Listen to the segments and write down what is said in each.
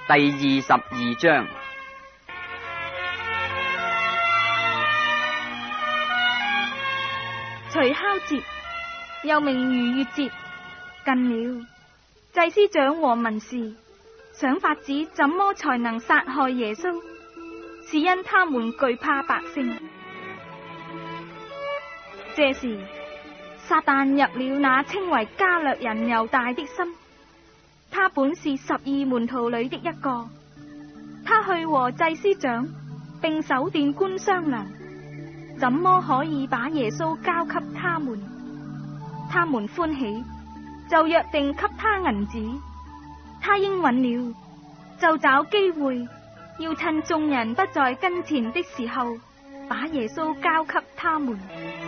第22章。 除酵節又名逾越節近了，祭司長和文士想法子怎麼才能殺害耶穌，是因他們懼怕百姓。這時撒旦入了那稱為加略人猶大的心，他本是12門徒裏的一個，他去和祭司長並守殿官商量，怎麼可以把耶穌交給他們？他們歡喜，就約定給他銀子。他應允了，就找機會，要趁眾人不在跟前的時候，把耶穌交給他們。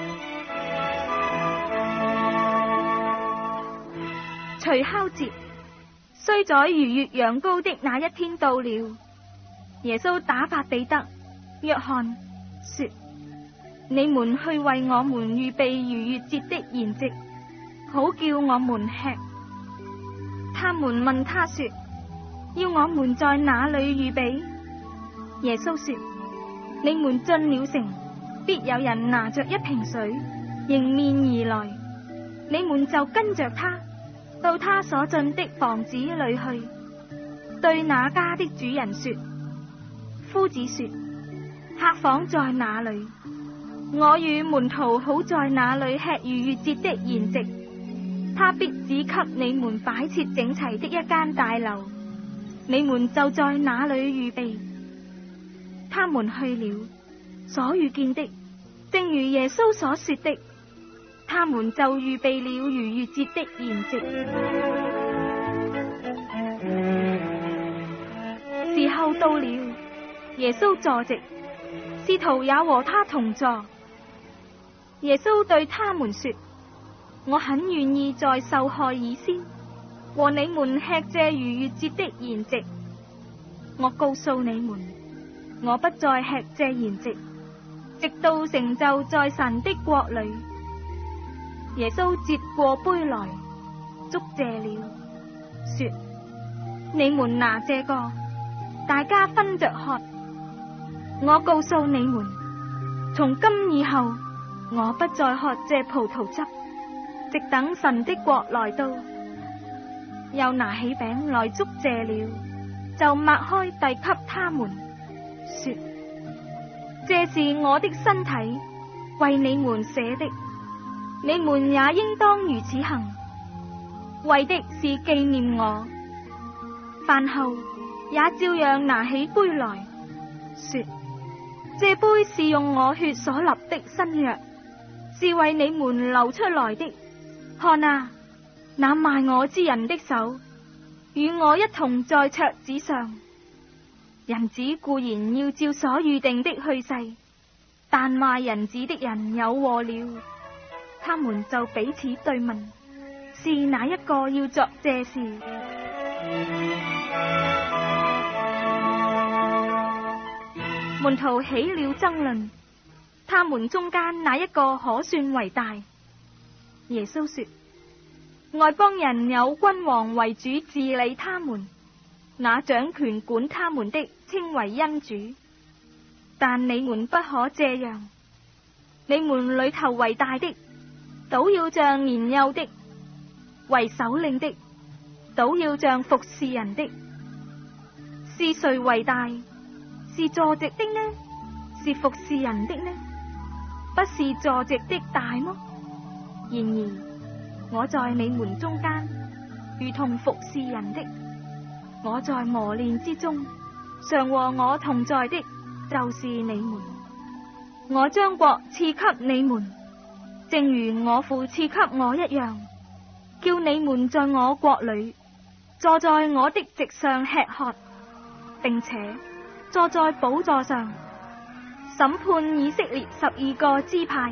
除酵節雖在逾越羊羔的那一天到了，耶穌打發彼得、約翰說：你們去為我們預備逾越節的筵席，好叫我們吃。他們問他說：要我們在哪裏預備？耶穌說：你們進了城，必有人拿着一瓶水迎面而來，你們就跟着他到他所進的房子裏去，對那家的主人說：夫子說，客房在哪裏？我與門徒好在那裏吃逾越節的筵席，他必指給你們擺設整齊的一間大樓，你們就在那裏預備。他們去了，所遇見的正如耶穌所說的，他們就預備了逾越節的筵席。時候到了，耶穌坐席，使徒也和他同坐。耶穌對他們說：我很願意在受害以先和你們吃這逾越節的筵席。我告訴你們，我不再吃這筵席，直到成就在神的國裏。耶穌接過杯來，祝謝了，說：你們拿這個，大家分着喝。我告訴你們，從今以後，我不再喝這葡萄汁，直等神的國來到。又拿起餅來祝謝了，就擘開遞給他們，說：這是我的身體，為你們捨的，你們也應當如此行，為的是紀念我。飯後也照樣拿起杯來，說：這杯是用我血所立的新約，是為你們流出來的。看啊，那賣我之人的手與我一同在桌子上。人子固然要照所預定的去世，但賣人子的人有禍了。他們就彼此對問，是哪一個要作這事？門徒起了爭論，他們中間哪一個可算為大？耶穌說：外邦人有君王為主治理他們，那掌權管他們的稱為恩主。但你們不可這樣，你們裏頭為大的，倒要像年幼的；為首領的，倒要像服侍人的。是誰為大？是坐席的呢？是服侍人的呢？不是坐席的大麼？然而我在你們中間，如同服侍人的。我在磨練之中，常和我同在的，就是你們。我將國賜給你們，正如我父賜給我一樣，叫你們在我國裏坐在我的席上吃喝，並且坐在寶座上審判以色列12個支派。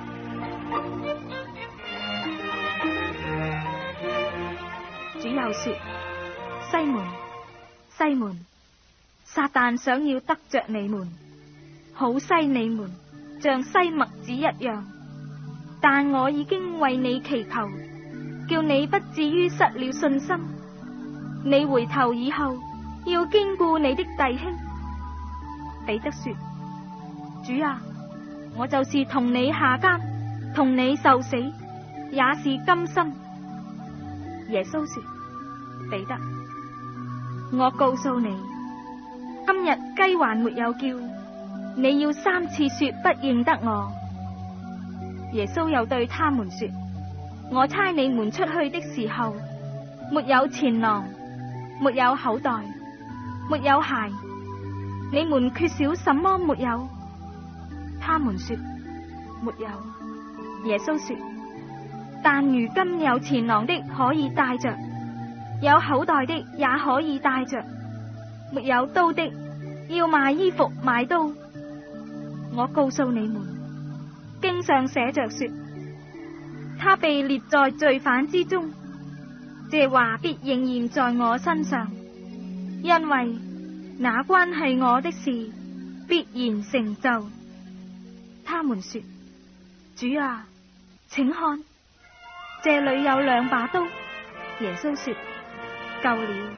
主又說：西門，西門，撒旦想要得着你們，好篩你們，像篩麥子一樣。但我已經為你祈求，叫你不至於失了信心。你回頭以後， 要堅固你的弟兄。彼得說：主啊，我就是同你下監，同你受死，也是甘心。耶穌說：彼得，我告訴你，今日雞還沒有叫，你要3次說不認得我。耶穌又對他們說：我差你們出去的時候，沒有錢囊，沒有口袋，沒有鞋，你們缺少什麼沒有？他們說：沒有。耶穌說：但如今有錢囊的可以帶着，有口袋的也可以帶着，沒有刀的要賣衣服買刀。我告訴你們，經上寫着說，他被列在罪犯之中，這話必應驗在我身上，因為那關係我的事必然成就。他們說：主啊，請看，這裏有2把刀。耶穌說：夠了。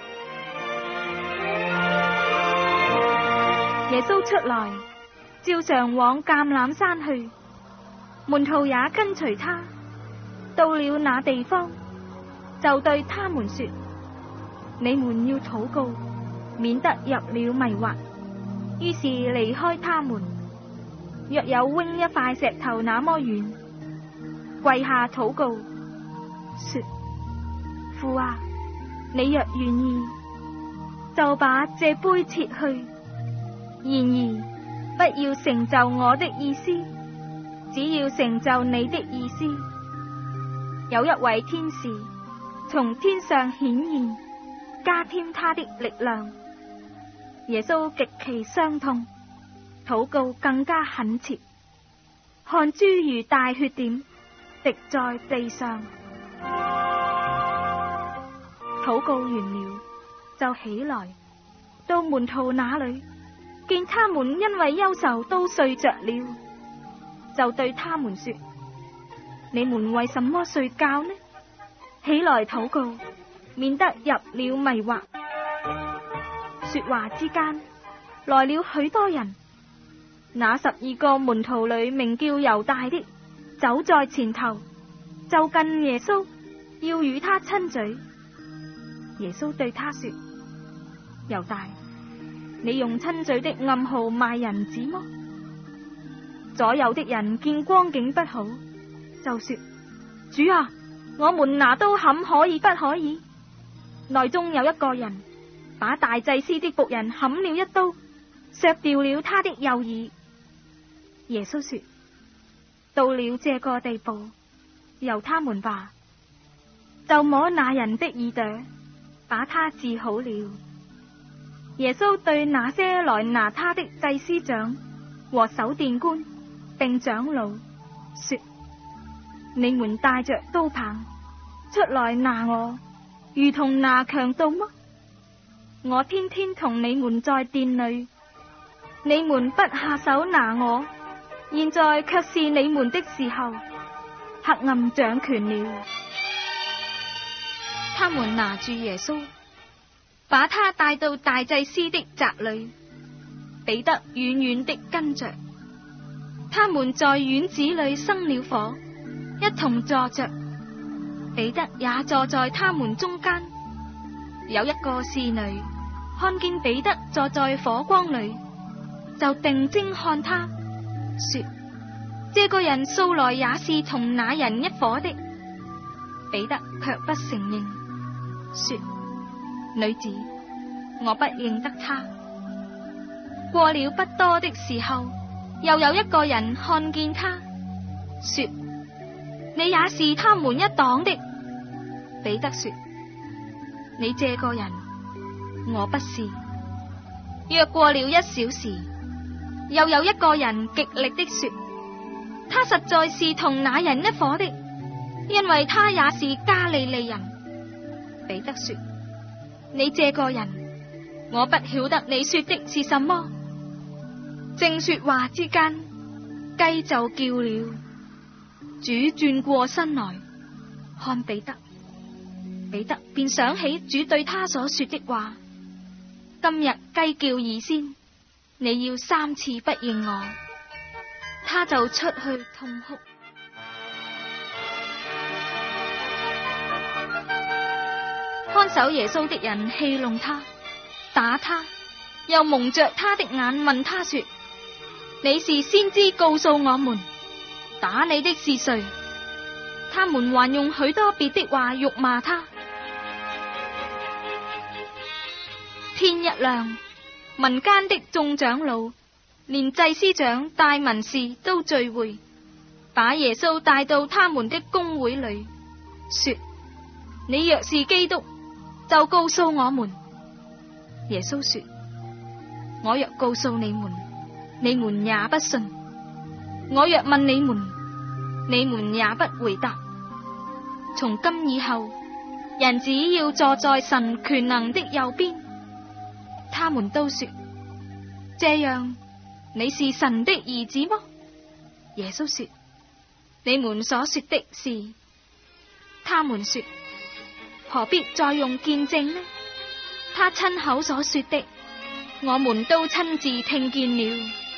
耶穌出來，照常往橄欖山去，門徒也跟隨他。到了那地方，就對他們說：你們要禱告，免得入了迷惑。於是離開他們，約有扔一塊石頭那麼遠，跪下禱告，說：父啊，你若願意，就把這杯撤去。然而不要成就我的意思，只要成就你的意思。有一位天使從天上顯現，加添他的力量。耶穌極其傷痛，禱告更加懇切，汗珠如大血點滴在地上。禱告完了，就起來到門徒那裏，見他們因為憂愁都睡着了，就對他們說：你們為什麼睡覺呢？起來禱告，免得入了迷惑。說話之間，來了許多人。那12個門徒裏名叫猶大的，走在前頭，就近耶穌，要與他親嘴。耶穌對他說：猶大，你用親嘴的暗號賣人子麼？左右的人見光景不好，就說：主啊，我們拿刀砍可以不可以？內中有一個人把大祭司的僕人砍了一刀，削掉了他的右耳。耶穌說：到了這個地步，由他們吧，就摸那人的耳朵，把他治好了。耶穌對那些來拿他的祭司長和守殿官並長老說：你們帶着刀棒出來拿我，如同拿強盜嗎？我天天同你們在殿裏，你們不下手拿我，現在卻是你們的時候，黑暗掌權了。他們拿住耶穌，把他帶到大祭司的宅裏，彼得遠遠的跟着。他們在院子裏生了火，一同坐着，彼得也坐在他們中間。有一個侍女看見彼得坐在火光裏，就定睛看他，說：這個人素來也是同那人一伙的。彼得卻不承認，說：女子，我不認得他。過了不多的時候，又有一個人看見他，說：你也是他們一黨的。彼得說：你這個人，我不是。約過了1小時，又有一個人極力的說：他實在是同那人一伙的，因為他也是加利利人。彼得說：你這個人，我不曉得你說的是什麼。正說話之間，雞就叫了。主轉過身來看彼得，彼得便想起主對他所說的話， 今日雞叫以先，你要3次不認我。他就出去痛哭。看守耶穌的人戲弄他，打他，又蒙着他的眼問他說：你是先知，告訴我們，打你的是誰？他們還用許多別的話辱罵他。天一亮，民間的眾長老連祭司長、大文士都聚會，把耶穌帶到他們的公會裏，說：你若是基督，就告訴我們。耶穌說：我若告訴你們，你們也不信；我若問你們，你們也不回答。從今以後，人子要坐在神權能的右邊。他們都說：這樣，你是神的兒子麼？耶穌說：你們所說的是。他們說：何必再用見證呢？他親口所說的，我們都親自聽見了。